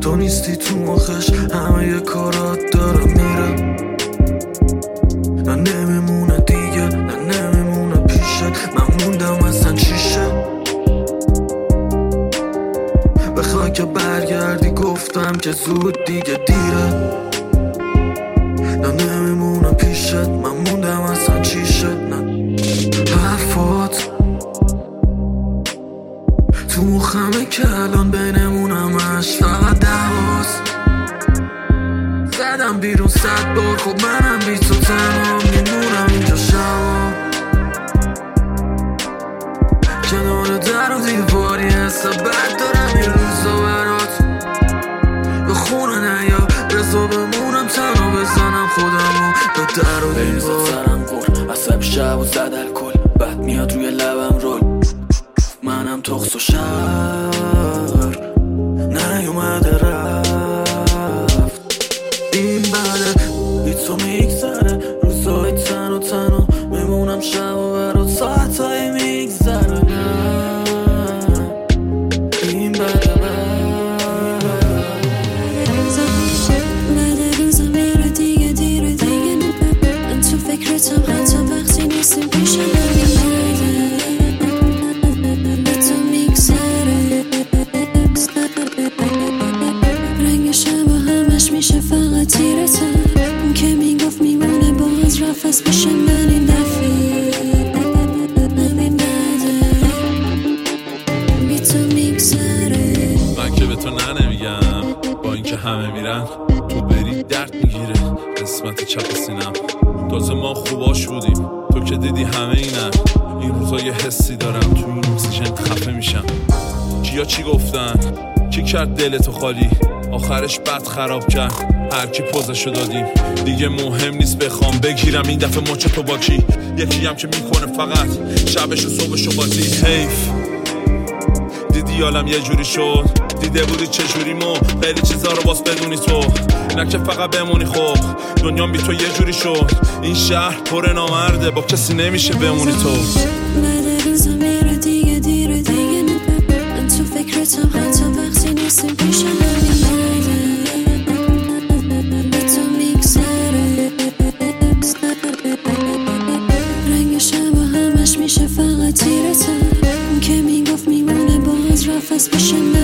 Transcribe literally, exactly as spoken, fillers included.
تو نیستی تو مخش، همه یه کارات داره میره. نه نمیمونه دیگه، نه نمیمونه پیشه، من موندم اصلا چیشه. بخوای که برگردی گفتم که زود دیگه دیره. نه نمیمونه پیشت، من موندم اصلا چیشه. نه حرفات تو مخمه که الان بینمونمش فقط دواست. زدم بیرون صد بار، خب منم بی تو تنها میمونم اینجا شبا. کنار در و دیواری حس بد دارم این روزا برات. به خونه نیا رضا بمونم تنها بزنم خودمو به در و دیوار. سرم گر عصب شب و زد الکل، بد میاد روی لبم رول. منم تخص و شهر نیومده رفت. این بده بی تو میگذره، روزای تن و تنها میمونم شب و برات ساعتهای میگذره. این بده بده روزا میره دیگه دیره دیگه نبه. من تو فکرتم حتی وقتی نیستیم پیش من. میشه فقط تیرتم، اون که میگفت میمونه باز رفت از پیش من این دفعه. نمی نده بی تو میگذره. من که به تو نه نمیگم، با اینکه همه میرن تو بری درد میگیره قسمت چپ سینم. تازه ما خوباش بودیم، تو که دیدی همه اینن. این روزا یه حسی دارم تو این اکسیژن خفه میشم. کیا چی گفتن، کی کرد دلتو خالی، آخرش بد خراب کرد هر کی پوزشو دادیم. دیگه مهم نیست بخوام بگیرم این دفعه مچ تو با کی. یکی هم که میکنه فقط شبش و صبحشو بازی. حیف دیدی عالم یه جوری شد، دیده بودی چه جوری مو خیلی چیزا رو باز بدونی تو. نه که فقط بمونی، خب دنیا بی تو یه جوری شد. این شهر پر نامرده، با کسی نمیشه بمونی تو. بده روزا میره دیگه دیره دیگه نبه. من تو فکرتم حتی وقتی نیستیم پیش من. میشه فقط تیرتم، اون که میگفت میمونه باز رفت از پیش من.